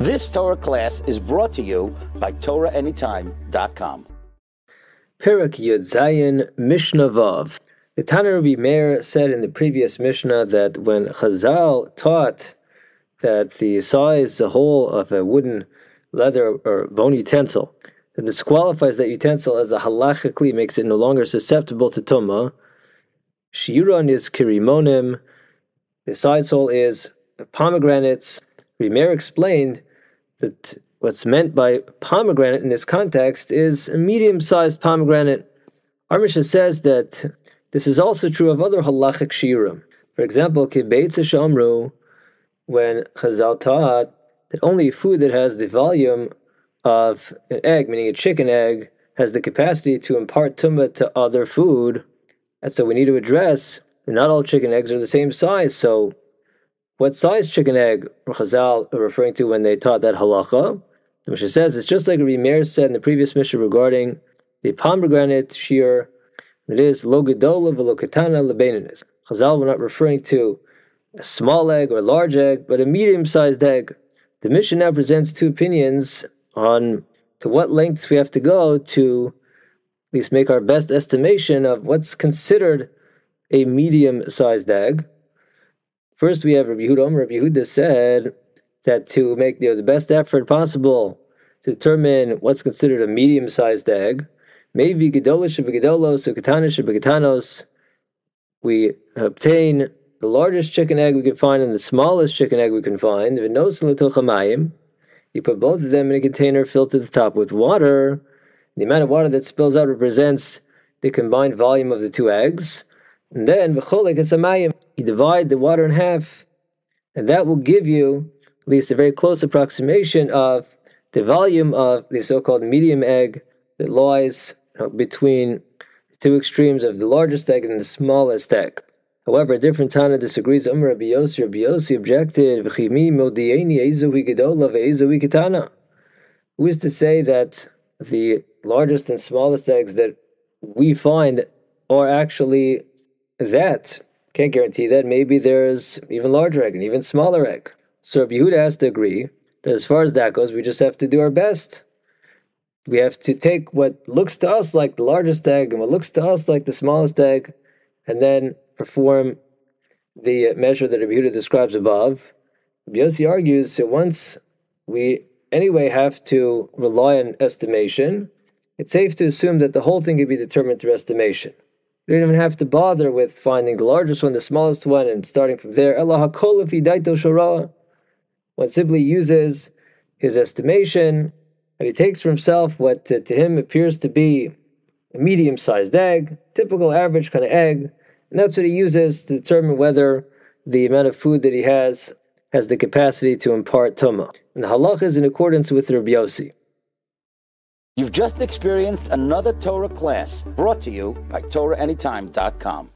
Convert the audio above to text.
This Torah class is brought to you by TorahAnytime.com. Perek Yud Zayin Mishnah Vav. The Tana Rabbi Meir said in the previous Mishnah that when Chazal taught that the size, the whole of a wooden, leather, or bone utensil, that disqualifies that utensil as a halachically, makes it no longer susceptible to tumah. Shiuron is kirimonim, the side sole is pomegranates. Rabbi Meir explained that what's meant by pomegranate in this context is a medium-sized pomegranate. Our Mishnah says that this is also true of other halachic shiurim. For example, kibeitza shamru, when Chazal taught that only food that has the volume of an egg, meaning a chicken egg, has the capacity to impart tumah to other food. And so we need to address that not all chicken eggs are the same size. So what size chicken egg were Chazal referring to when they taught that halacha? The Mishnah says it's just like Rabbi Meir said in the previous Mishnah regarding the pomegranate shiur. It is lo gedola v'lo katana lebeinanis. Chazal were not referring to a small egg or a large egg, but a medium-sized egg. The Mishnah now presents two opinions on to what lengths we have to go to at least make our best estimation of what's considered a medium-sized egg. First, we have Rabbi Yehuda. Rabbi Yehuda said that to make the best effort possible to determine what's considered a medium-sized egg, maybe gedolos shebegedolos or katanos shebekatanos, we obtain the largest chicken egg we can find and the smallest chicken egg we can find. You put both of them in a container filled to the top with water. The amount of water that spills out represents the combined volume of the two eggs. And then you divide the water in half, and that will give you at least a very close approximation of the volume of the so-called medium egg that lies between the two extremes of the largest egg and the smallest egg. However, a different Tana disagrees. Rabbi Yossi objected, who is to say that the largest and smallest eggs that we find are actually that? Can't guarantee that. Maybe there's even larger egg and even smaller egg. So Rabbi Yehuda has to agree that as far as that goes, we just have to do our best. We have to take what looks to us like the largest egg and what looks to us like the smallest egg, and then perform the measure that Rabbi Yehuda describes above. Rabbi Yossi argues, so once we anyway have to rely on estimation, it's safe to assume that the whole thing can be determined through estimation. You don't even have to bother with finding the largest one, the smallest one, and starting from there. One simply uses his estimation, and he takes for himself what to him appears to be a medium-sized egg, typical average kind of egg, and that's what he uses to determine whether the amount of food that he has the capacity to impart tumah. And the halach is in accordance with Rabbi Yossi. You've just experienced another Torah class brought to you by TorahAnytime.com.